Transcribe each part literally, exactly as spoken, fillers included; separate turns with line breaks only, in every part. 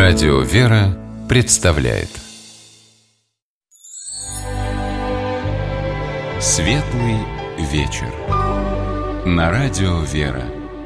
Радио «Вера» представляет Светлый вечер на Радио «Вера».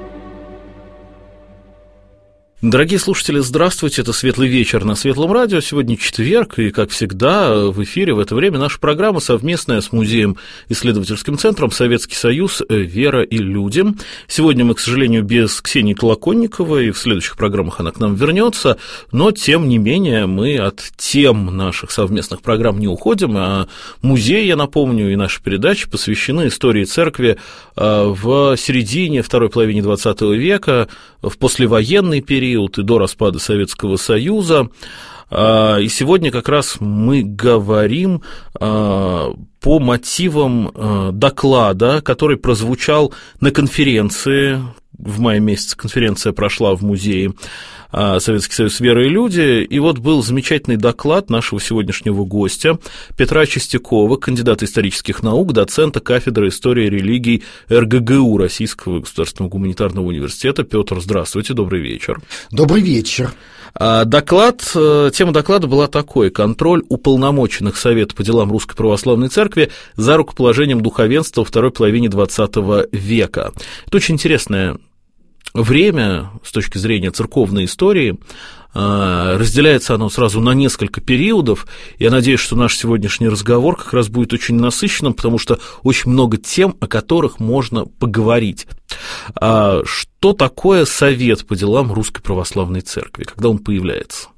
Дорогие слушатели, здравствуйте, это «Светлый вечер» на Светлом радио. Сегодня четверг, и, как всегда, в эфире в это время наша программа совместная с Музеем-исследовательским центром «Советский Союз. Вера и люди». Сегодня мы, к сожалению, без Ксении Толоконниковой, и в следующих программах она к нам вернется, но, тем не менее, мы от тем наших совместных программ не уходим, а музей, я напомню, и наши передачи посвящены истории церкви в середине, второй половине двадцатого века, в послевоенный период и до распада Советского Союза. И сегодня как раз мы говорим по мотивам доклада, который прозвучал на конференции. В мае месяце конференция прошла в музее «Советский Союз. Вера и люди», и вот был замечательный доклад нашего сегодняшнего гостя Петра Чистякова, кандидата исторических наук, доцента кафедры истории и религий эр гэ гэ у Российского государственного гуманитарного университета. Петр, здравствуйте, добрый вечер.
Добрый вечер.
Доклад, тема доклада была такой: контроль уполномоченных Совета по делам Русской Православной Церкви за рукоположением духовенства во второй половине двадцатого века. Это очень интересное время с точки зрения церковной истории. Разделяется оно сразу на несколько периодов. Я надеюсь, что наш сегодняшний разговор как раз будет очень насыщенным, потому что очень много тем, о которых можно поговорить. Что такое Совет по делам Русской Православной Церкви, когда он появляется?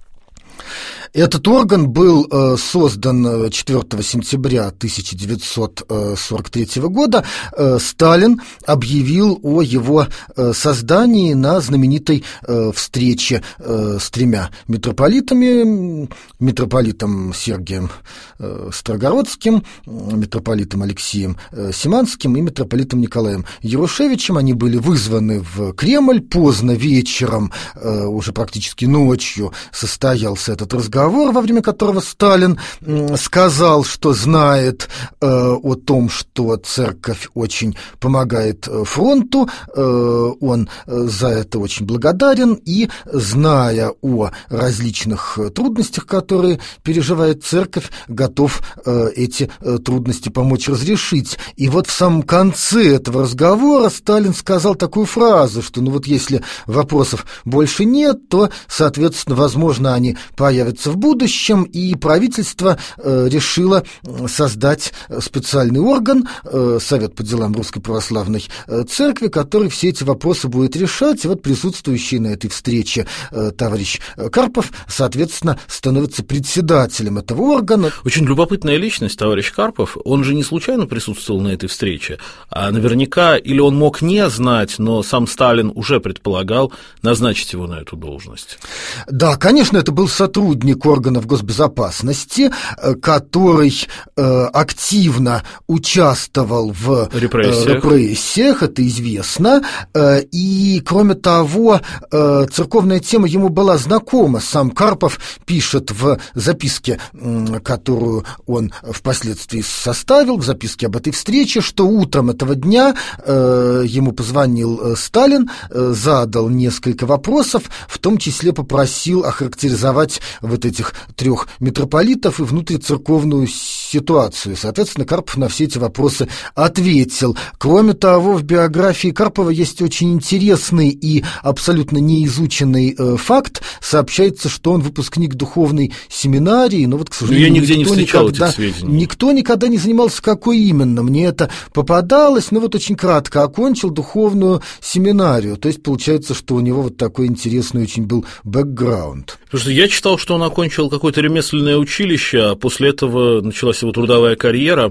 Этот орган был э, создан четвёртого сентября тысяча девятьсот сорок третьего года. Э, Сталин объявил о его э, создании на знаменитой э, встрече э, с тремя митрополитами: митрополитом Сергием э, Строгородским, митрополитом Алексеем э, Симанским и митрополитом Николаем Ярушевичем. Они были вызваны в Кремль поздно вечером, э, уже практически ночью состоялся этот разговор, во время которого Сталин сказал, что знает э, о том, что церковь очень помогает фронту, э, он за это очень благодарен, и, зная о различных трудностях, которые переживает церковь, готов э, эти трудности помочь разрешить. И вот в самом конце этого разговора Сталин сказал такую фразу, что ну вот если вопросов больше нет, то, соответственно, возможно, они появятся в будущем, и правительство э, решило создать специальный орган, э, Совет по делам Русской Православной Церкви, который все эти вопросы будет решать. И вот присутствующий на этой встрече э, товарищ Карпов, соответственно, становится председателем этого органа.
Очень любопытная личность, товарищ Карпов. Он же не случайно присутствовал на этой встрече, а наверняка или он мог не знать, но сам Сталин уже предполагал назначить его на эту должность.
Да, конечно, это был сотрудник органов госбезопасности, который э, активно участвовал в
репрессиях,
э, репрессиях это известно, э, и, кроме того, э, церковная тема ему была знакома. Сам Карпов пишет в записке, э, которую он впоследствии составил, в записке об этой встрече, что утром этого дня э, ему позвонил Сталин, э, задал несколько вопросов, в том числе попросил охарактеризовать вот этих трех митрополитов и внутрицерковную ситуацию. Соответственно, Карпов на все эти вопросы ответил. Кроме того, в биографии Карпова есть очень интересный и абсолютно неизученный э, факт. Сообщается, что он выпускник духовной семинарии, но вот, к сожалению,
я нигде не встречал
никогда,
этих сведений.
Никто никогда не занимался, какой именно. Мне это попадалось, но вот очень кратко. Окончил духовную семинарию. То есть, получается, что у него вот такой интересный очень был бэкграунд.
Потому что я читал, что он окончил какое-то ремесленное училище, а после этого началась его трудовая карьера,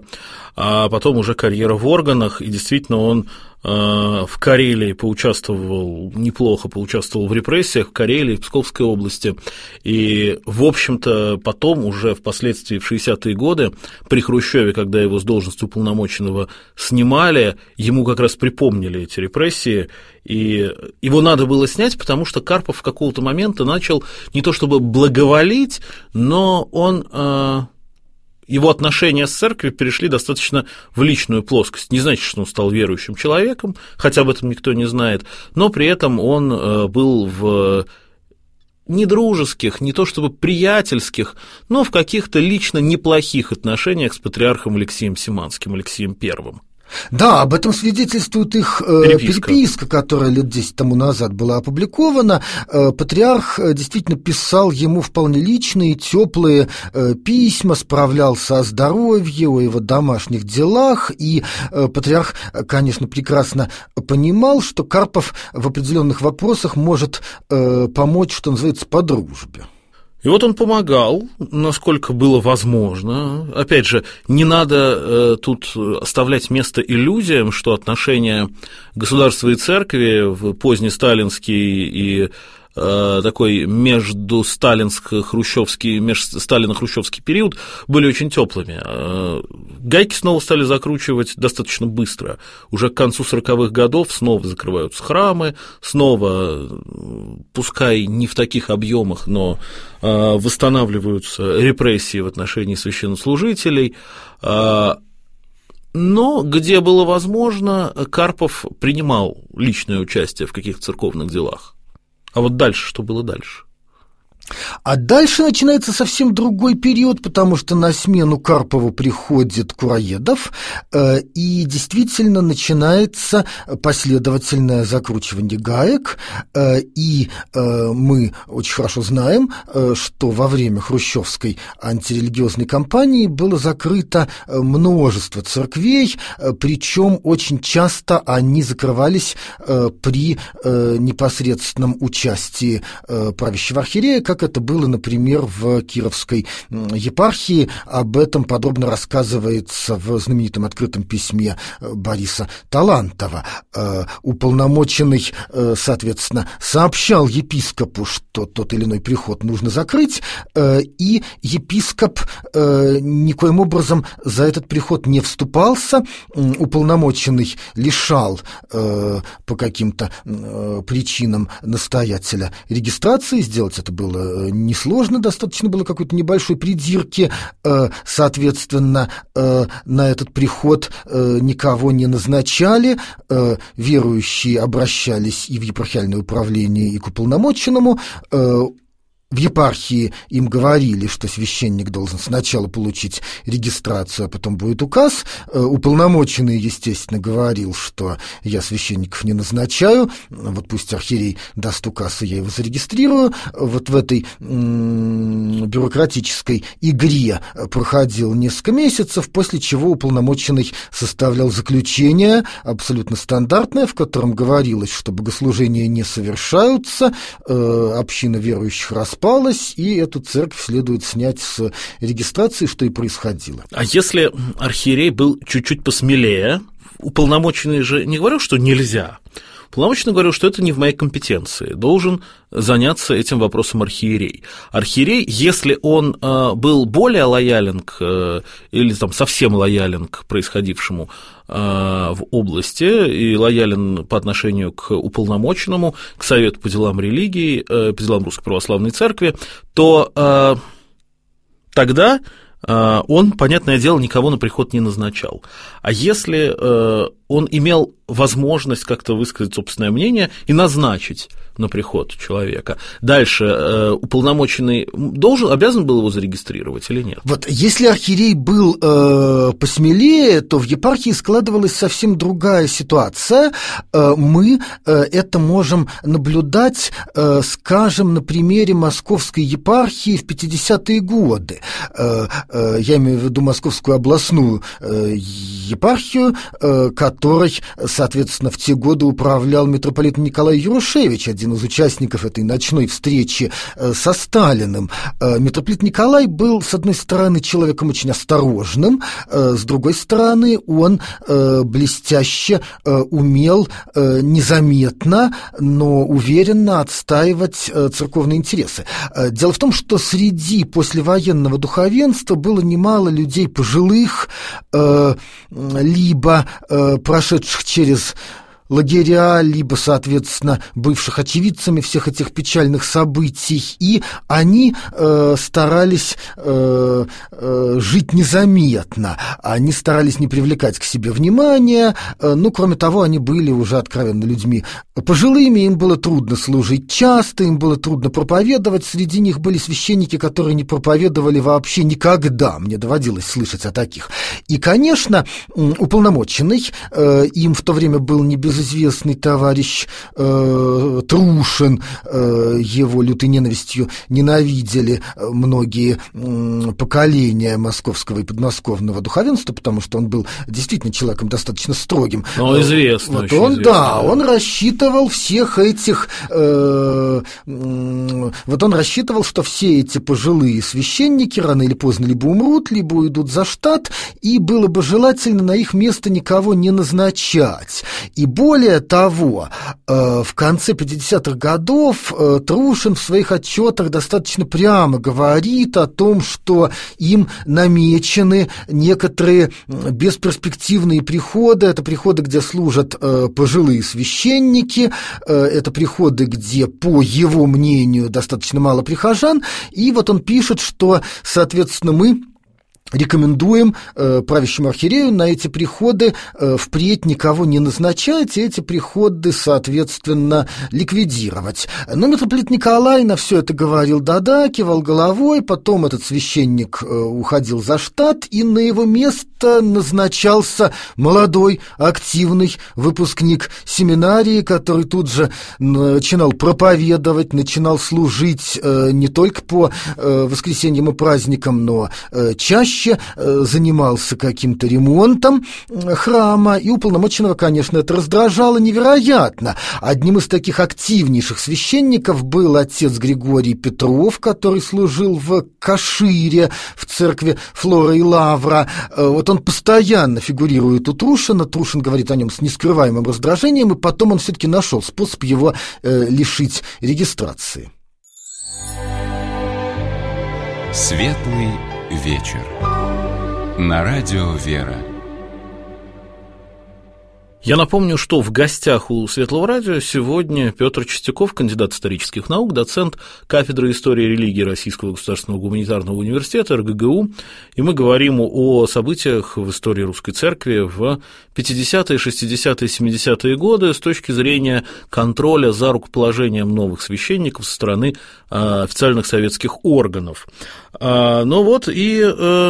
а потом уже карьера в органах, и действительно он в Карелии поучаствовал, неплохо поучаствовал в репрессиях, в Карелии, в Псковской области, и, в общем-то, потом уже впоследствии в шестидесятые годы при Хрущеве, когда его с должности уполномоченного снимали, ему как раз припомнили эти репрессии, и его надо было снять, потому что Карпов в какого-то момента начал не то чтобы благоволить, но он... Его отношения с церковью перешли достаточно в личную плоскость. Не значит, что он стал верующим человеком, хотя об этом никто не знает, но при этом он был в не дружеских, не то чтобы приятельских, но в каких-то лично неплохих отношениях с патриархом Алексеем Симанским, Алексеем Первым.
Да, об этом свидетельствует их э, переписка. переписка, которая лет десять тому назад была опубликована. Э, патриарх действительно писал ему вполне личные, теплые э, письма, справлялся о здоровье, о его домашних делах, и э, патриарх, конечно, прекрасно понимал, что Карпов в определенных вопросах может э, помочь, что называется, по дружбе.
И вот он помогал, насколько было возможно. Опять же, не надо э, тут оставлять место иллюзиям, что отношения государства и церкви в позднесталинский и э, такой междусталинско-хрущевский, межсталино-хрущевский период были очень теплыми. Э, гайки снова стали закручивать достаточно быстро. Уже к концу сороковых годов снова закрываются храмы, снова, пускай не в таких объемах, но восстанавливаются репрессии в отношении священнослужителей, но где было возможно, Карпов принимал личное участие в каких-то церковных делах. А вот дальше, что было дальше?
А дальше начинается совсем другой период, потому что на смену Карпову приходит Кураедов, и действительно начинается последовательное закручивание гаек, и мы очень хорошо знаем, что во время хрущевской антирелигиозной кампании было закрыто множество церквей, причем очень часто они закрывались при непосредственном участии правящего архиерея, как это было, например, в Кировской епархии. Об этом подробно рассказывается в знаменитом открытом письме Бориса Талантова. Уполномоченный, соответственно, сообщал епископу, что тот или иной приход нужно закрыть, и епископ никоим образом за этот приход не вступался. Уполномоченный лишал по каким-то причинам настоятеля регистрации. Сделать это было несложно, достаточно было какой-то небольшой придирки, соответственно, на этот приход никого не назначали, верующие обращались и в епархиальное управление, и к уполномоченному. В епархии им говорили, что священник должен сначала получить регистрацию, а потом будет указ. Уполномоченный, естественно, говорил, что я священников не назначаю, вот пусть архиерей даст указ, и я его зарегистрирую. Вот в этой м- бюрократической игре проходило несколько месяцев, после чего уполномоченный составлял заключение, абсолютно стандартное, в котором говорилось, что богослужения не совершаются, э, община верующих распалась, и эту церковь следует снять с регистрации, что и происходило.
А если архиерей был чуть-чуть посмелее, уполномоченный же не говорил, что нельзя. Уполномоченный говорил, что это не в моей компетенции, должен заняться этим вопросом архиерей. Архиерей, если он э, был более лоялен к, э, или там совсем лоялен к происходившему э, в области и лоялен по отношению к уполномоченному, к Совету по делам религии, э, по делам Русской Православной Церкви, то э, тогда э, он, понятное дело, никого на приход не назначал. А если э, он имел возможность как-то высказать собственное мнение и назначить на приход человека. Дальше э, уполномоченный должен, обязан был его зарегистрировать или нет?
Вот если архиерей был э, посмелее, то в епархии складывалась совсем другая ситуация. Э, мы э, это можем наблюдать, э, скажем, на примере Московской епархии в пятидесятые годы. Э, э, я имею в виду Московскую областную э, епархию, э, которой, соответственно, в те годы управлял митрополит Николай Ярушевич, один из участников этой ночной встречи со Сталиным. Митрополит Николай был, с одной стороны, человеком очень осторожным, с другой стороны, он блестяще умел незаметно, но уверенно отстаивать церковные интересы. Дело в том, что среди послевоенного духовенства было немало людей пожилых, либо прошедших через лагеря, либо, соответственно, бывших очевидцами всех этих печальных событий, и они э, старались э, э, жить незаметно, они старались не привлекать к себе внимания, э, ну, кроме того, они были уже откровенно людьми пожилыми, им было трудно служить часто, им было трудно проповедовать, среди них были священники, которые не проповедовали вообще никогда, мне доводилось слышать о таких. И, конечно, уполномоченный, э, им в то время был небезызвестный известный товарищ э, Трушин, э, его лютой ненавистью ненавидели многие э, поколения московского и подмосковного духовенства, потому что он был действительно человеком достаточно строгим.
Ну, известно.
Вот он, известно, да, он рассчитывал всех этих, э, э, вот он рассчитывал, что все эти пожилые священники рано или поздно либо умрут, либо уйдут за штат, и было бы желательно на их место никого не назначать. И более того, в конце пятидесятых годов Трушин в своих отчетах достаточно прямо говорит о том, что им намечены некоторые бесперспективные приходы. Это приходы, где служат пожилые священники, это приходы, где, по его мнению, достаточно мало прихожан. И вот он пишет, что, соответственно, мы рекомендуем э, правящему архиерею на эти приходы э, впредь никого не назначать, и эти приходы, соответственно, ликвидировать. Но митрополит Николай на все это говорил да-да, кивал головой, потом этот священник э, уходил за штат, и на его место назначался молодой, активный выпускник семинарии, который тут же начинал проповедовать, начинал служить э, не только по э, воскресеньям и праздникам, но э, чаще занимался каким-то ремонтом храма, и уполномоченного, конечно, это раздражало невероятно. Одним из таких активнейших священников был отец Григорий Петров, который служил в Кашире, в церкви Флора и Лавра. Вот он постоянно фигурирует у Трушина, Трушин говорит о нем с нескрываемым раздражением, и потом он все-таки нашел способ его э, лишить регистрации.
Светлый вечер. На радио «Вера».
Я напомню, что в гостях у Светлого радио сегодня Петр Чистяков, кандидат исторических наук, доцент кафедры истории и религии Российского государственного гуманитарного университета эр гэ гэ у, и мы говорим о событиях в истории русской церкви в пятидесятые, шестидесятые, семидесятые годы с точки зрения контроля за рукоположением новых священников со стороны официальных советских органов. Ну вот и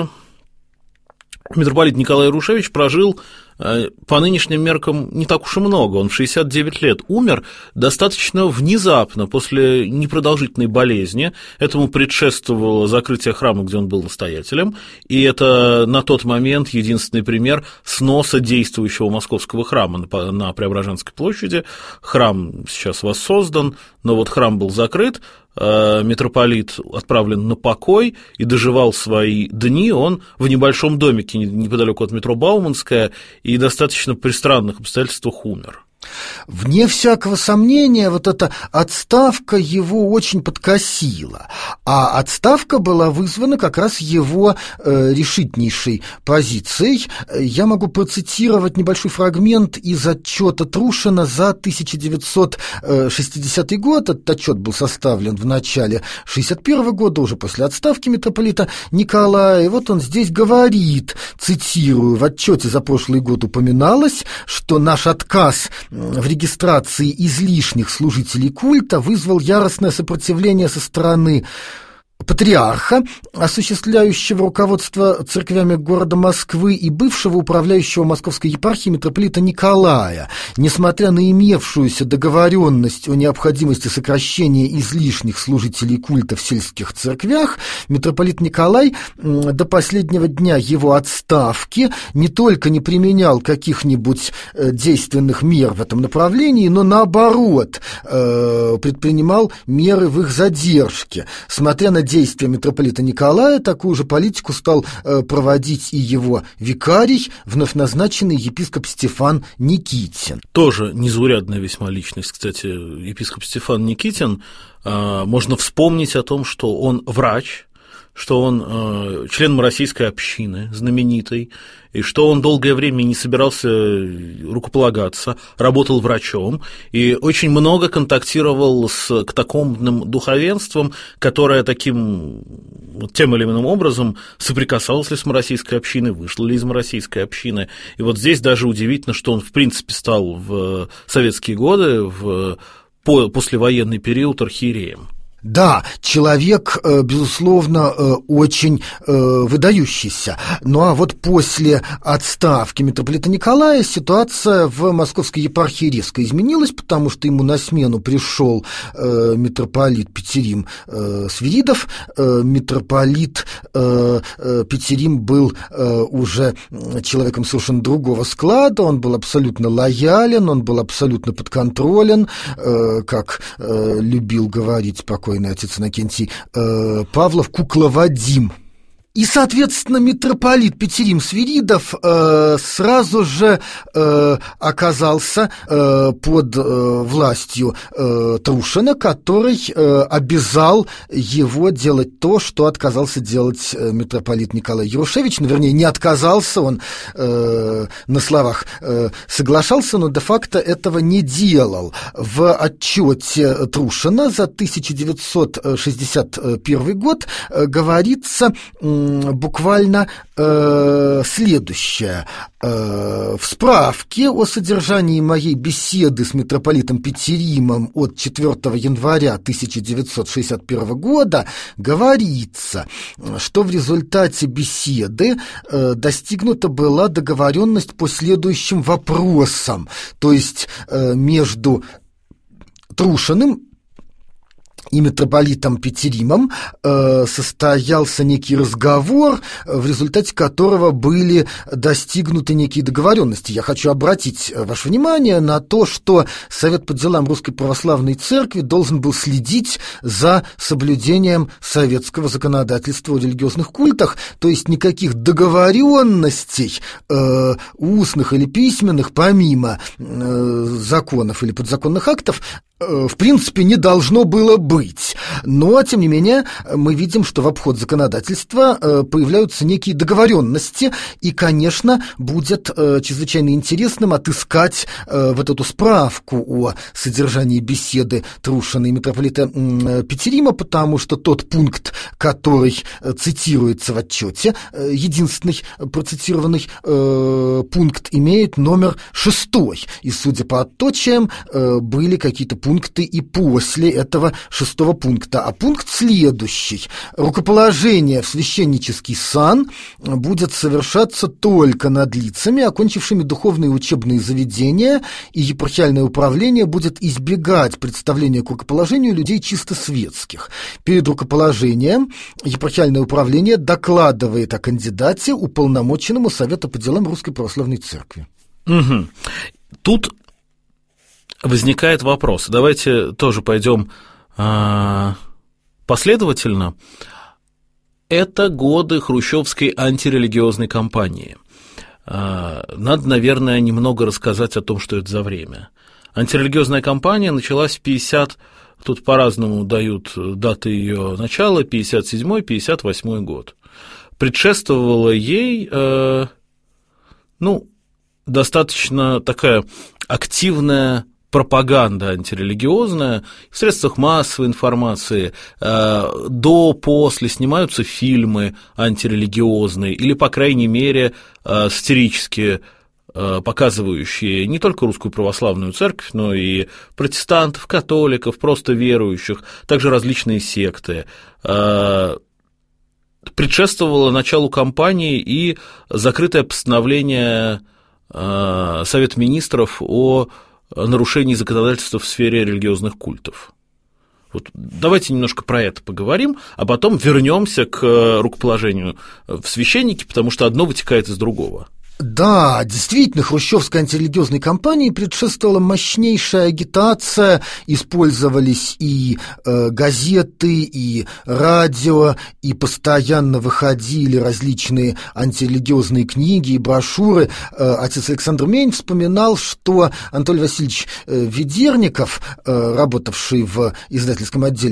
митрополит Николай Ярушевич прожил по нынешним меркам не так уж и много. Он в шестьдесят девять лет умер достаточно внезапно, после непродолжительной болезни. Этому предшествовало закрытие храма, где он был настоятелем, и это на тот момент единственный пример сноса действующего московского храма на Преображенской площади. Храм сейчас воссоздан, но вот храм был закрыт, митрополит отправлен на покой и доживал свои дни он в небольшом домике неподалеку от метро Бауманская и достаточно при странных обстоятельствах умер.
Вне всякого сомнения, вот эта отставка его очень подкосила, а отставка была вызвана как раз его э, решительнейшей позицией. Я могу процитировать небольшой фрагмент из отчета Трушина за тысяча девятьсот шестидесятый год. Этот отчет был составлен в начале шестьдесят первого года, уже после отставки митрополита Николая. И вот он здесь говорит, цитирую, в отчете за прошлый год упоминалось, что наш отказ в регистрации излишних служителей культа вызвал яростное сопротивление со стороны патриарха, осуществляющего руководство церквями города Москвы, и бывшего управляющего Московской епархией митрополита Николая. Несмотря на имевшуюся договоренность о необходимости сокращения излишних служителей культа в сельских церквях, митрополит Николай до последнего дня его отставки не только не применял каких-нибудь действенных мер в этом направлении, но наоборот предпринимал меры в их задержке. Смотря на действия митрополита Николая, такую же политику стал э, проводить и его викарий, вновь назначенный епископ Стефан Никитин.
Тоже незаурядная весьма личность, кстати, епископ Стефан Никитин. Э, можно вспомнить о том, что он врач, что он э, член маросейской общины знаменитой, и что он долгое время не собирался рукополагаться, работал врачом и очень много контактировал с катакомбным духовенством, которое таким тем или иным образом соприкасалось ли с маросейской общиной, вышло ли из маросейской общины. И вот здесь даже удивительно, что он в принципе стал в советские годы, в послевоенный период архиереем.
Да, человек, безусловно, очень выдающийся. Ну а вот после отставки митрополита Николая ситуация в Московской епархии резко изменилась, потому что ему на смену пришел митрополит Петерим Свиридов. Митрополит Петерим был уже человеком совершенно другого склада, он был абсолютно лоялен, он был абсолютно подконтролен, как любил говорить покойный отец Иннокентий э, Павлов, кукловодим. И, соответственно, митрополит Петерим Свиридов э, сразу же э, оказался э, под э, властью э, Трушина, который э, обязал его делать то, что отказался делать э, митрополит Николай Ярушевич. Ну, вернее, не отказался, он э, на словах э, соглашался, но де-факто этого не делал. В отчете Трушина за тысяча девятьсот шестьдесят первый год э, говорится буквально э, следующее. Э, в справке о содержании моей беседы с митрополитом Петеримом от четвёртого января тысяча девятьсот шестьдесят первого года говорится, что в результате беседы э, достигнута была договоренность по следующим вопросам, то есть э, между Трушиным и митрополитом Петеримом э, состоялся некий разговор, в результате которого были достигнуты некие договоренности. Я хочу обратить ваше внимание на то, что Совет по делам Русской Православной Церкви должен был следить за соблюдением советского законодательства о религиозных культах, то есть никаких договоренностей э, устных или письменных, помимо э, законов или подзаконных актов, в принципе, не должно было быть. Но, тем не менее, мы видим, что в обход законодательства появляются некие договоренности, и, конечно, будет чрезвычайно интересным отыскать вот эту справку о содержании беседы Трушина и митрополита Петерима, потому что тот пункт, который цитируется в отчете, единственный процитированный пункт, имеет номер шестой, и, судя по отточиям, были какие-то пункты и после этого шестого пункта. А пункт следующий. Рукоположение в священнический сан будет совершаться только над лицами, окончившими духовные учебные заведения, и епархиальное управление будет избегать представления к рукоположению людей чисто светских. Перед рукоположением епархиальное управление докладывает о кандидате уполномоченному Совету по делам Русской Православной Церкви.
Угу. Тут возникает вопрос. Давайте тоже пойдем э, последовательно. Это годы хрущевской антирелигиозной кампании. Э, надо, наверное, немного рассказать о том, что это за время. Антирелигиозная кампания началась в пятьдесят, тут по-разному дают даты ее начала, пятьдесят седьмой — пятьдесят восьмой год. Предшествовала ей, э, ну, достаточно такая активная пропаганда антирелигиозная в средствах массовой информации, до, после снимаются фильмы антирелигиозные или, по крайней мере, сатирические, показывающие не только Русскую Православную Церковь, но и протестантов, католиков, просто верующих, также различные секты. Предшествовало началу кампании и закрытое постановление Совета Министров о нарушении законодательства в сфере религиозных культов. Вот давайте немножко про это поговорим, а потом вернемся к рукоположению в священники, потому что одно вытекает из другого.
Да, действительно, хрущевской антирелигиозной кампании предшествовала мощнейшая агитация, использовались и э, газеты, и радио, и постоянно выходили различные антирелигиозные книги и брошюры. Э, отец Александр Мень вспоминал, что Анатолий Васильевич э, Ведерников, э, работавший в издательском отделе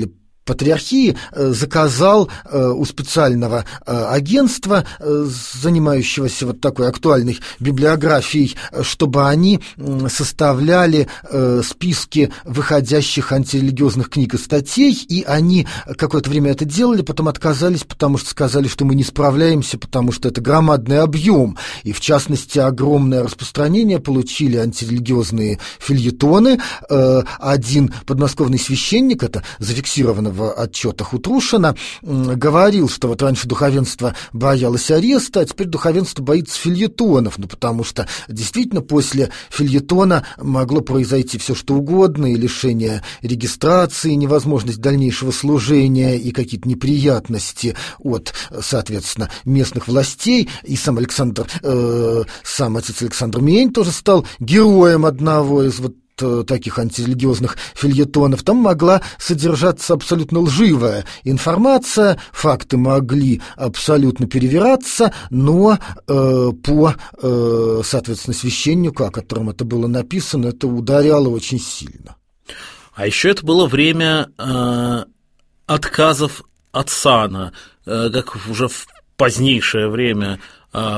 патриархии заказал у специального агентства, занимающегося вот такой актуальной библиографией, чтобы они составляли списки выходящих антирелигиозных книг и статей, и они какое-то время это делали, потом отказались, потому что сказали, что мы не справляемся, потому что это громадный объем, и в частности огромное распространение получили антирелигиозные фельетоны. Один подмосковный священник, это зафиксировано в отчетах у Трушина, говорил, что вот раньше духовенство боялось ареста, а теперь духовенство боится фельетонов, ну потому что действительно после фельетона могло произойти все что угодно, и лишение регистрации, и невозможность дальнейшего служения, и какие-то неприятности от, соответственно, местных властей. И сам Александр, э, сам отец Александр Мень тоже стал героем одного из вот таких антирелигиозных фельетонов. Там могла содержаться абсолютно лживая информация, факты могли абсолютно перевираться, но э, по, э, соответственно, священнику, о котором это было написано, это ударяло очень сильно.
А еще это было время э, отказов от сана, э, как уже в позднейшее время э,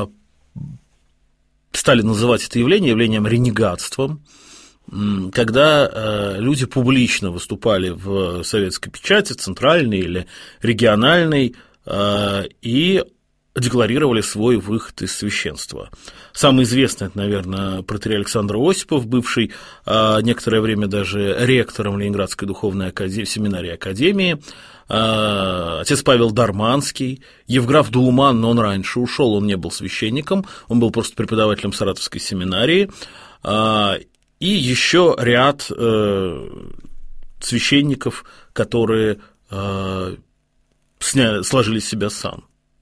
стали называть это явление явлением ренегатством, когда э, люди публично выступали в советской печати, центральной или региональной, э, и декларировали свой выход из священства. Самый известный, это, наверное, протоиерей Александр Осипов, бывший э, некоторое время даже ректором Ленинградской духовной академии, семинарии академии, э, отец Павел Дарманский, Евграф Дулман, но он раньше ушел, он не был священником, он был просто преподавателем Саратовской семинарии, э, и еще ряд э, священников, которые э, сняли, сложили с себя сан.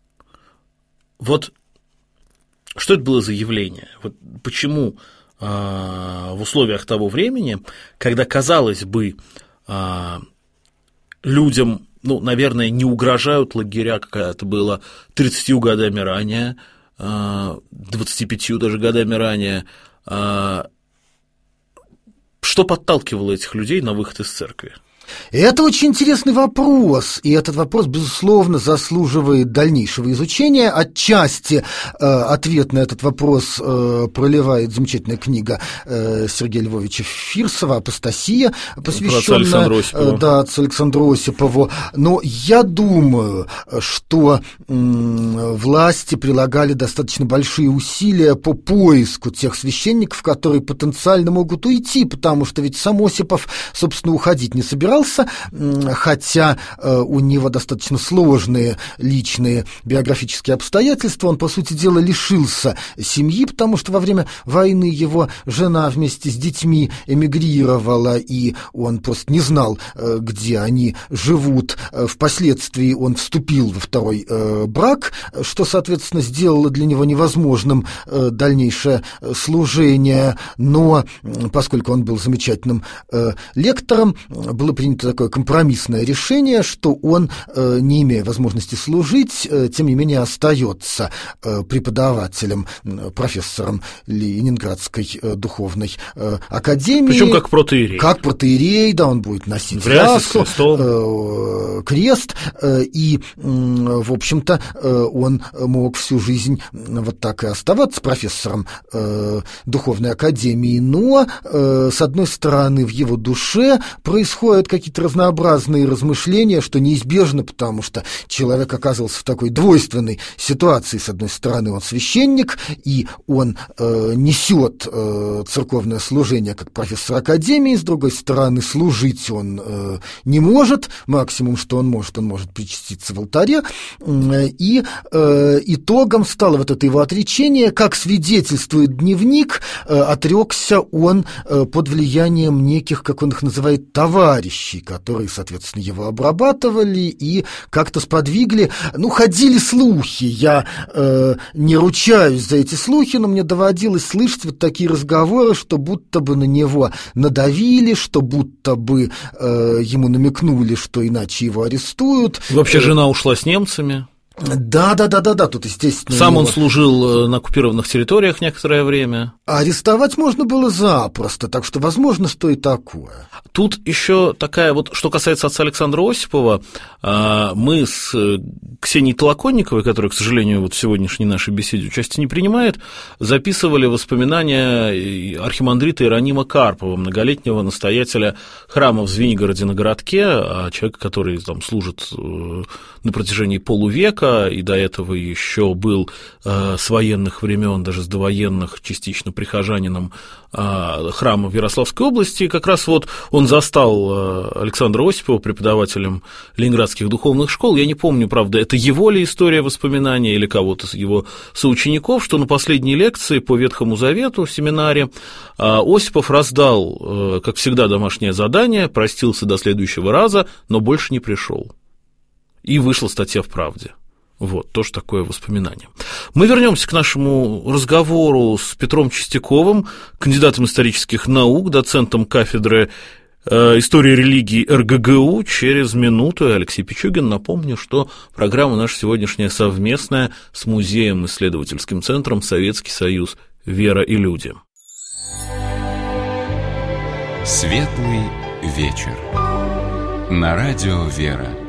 Вот что это было за явление? Вот почему э, в условиях того времени, когда, казалось бы, э, людям, ну, наверное, не угрожают лагеря, как это было тридцатью годами ранее, э, двадцатью пятью даже годами ранее, э, что подталкивало этих людей на выход из церкви?
Это очень интересный вопрос, и этот вопрос, безусловно, заслуживает дальнейшего изучения. Отчасти э, ответ на этот вопрос э, проливает замечательная книга э, Сергея Львовича Фирсова «Апостасия», посвященная э, да, отцу Александру Осипову. Но я думаю, что э, власти прилагали достаточно большие усилия по поиску тех священников, которые потенциально могут уйти, потому что ведь сам Осипов, собственно, уходить не собирался, хотя э, у него достаточно сложные личные биографические обстоятельства. Он, по сути дела, лишился семьи, потому что во время войны его жена вместе с детьми эмигрировала, и он просто не знал, э, где они живут. Впоследствии он вступил во второй э, брак, что, соответственно, сделало для него невозможным э, дальнейшее служение, но поскольку он был замечательным э, лектором, было принято такое компромиссное решение, что он, не имея возможности служить, тем не менее остается преподавателем, профессором Ленинградской духовной академии.
Причем как протоиерей.
Как протоиерей, да, он будет носить рясу, крест, и, в общем-то, он мог всю жизнь вот так и оставаться профессором духовной академии, но, с одной стороны, в его душе происходят какие-то разнообразные размышления, что неизбежно, потому что человек оказался в такой двойственной ситуации. С одной стороны, он священник, и он э, несет э, церковное служение как профессор академии, с другой стороны, служить он э, не может, максимум, что он может, он может причаститься в алтаре, и э, итогом стало вот это его отречение. Как свидетельствует дневник, э, отрекся он э, под влиянием неких, как он их называет, товарищей, которые, соответственно, его обрабатывали и как-то сподвигли. Ну, ходили слухи, я э, не ручаюсь за эти слухи, но мне доводилось слышать вот такие разговоры, что будто бы на него надавили, что будто бы э, ему намекнули, что иначе его арестуют.
Вообще жена ушла с немцами?
Да, да, да, да, да, тут, естественно.
Сам
его...
он служил на оккупированных территориях некоторое время.
Арестовать можно было запросто, так что, возможно, что и такое.
Тут еще такая вот, что касается отца Александра Осипова, мы с Ксенией Толоконниковой, которая, к сожалению, вот в сегодняшней нашей беседе участия не принимает, записывали воспоминания архимандрита Иеронима Карпова, многолетнего настоятеля храма в Звенигороде на городке, человека, который там служит на протяжении полувека, и до этого еще был с военных времен, даже с довоенных, частично прихожанином храма в Ярославской области. Как раз вот он застал Александра Осипова преподавателем ленинградских духовных школ. Я не помню, правда, это его ли история воспоминания или кого-то из его соучеников, что на последней лекции по Ветхому Завету в семинаре Осипов раздал, как всегда, домашнее задание, простился до следующего раза, но больше не пришел. И вышла статья в «Правде». Вот, тоже такое воспоминание. Мы вернемся к нашему разговору с Петром Чистяковым, кандидатом исторических наук, доцентом кафедры э, истории религии эр гэ гэ у через минуту. Алексей Пичугин. Напомню, что программа наша сегодняшняя совместная с музеем-исследовательским центром «Советский Союз. Вера и люди».
Светлый вечер. На радио «Вера».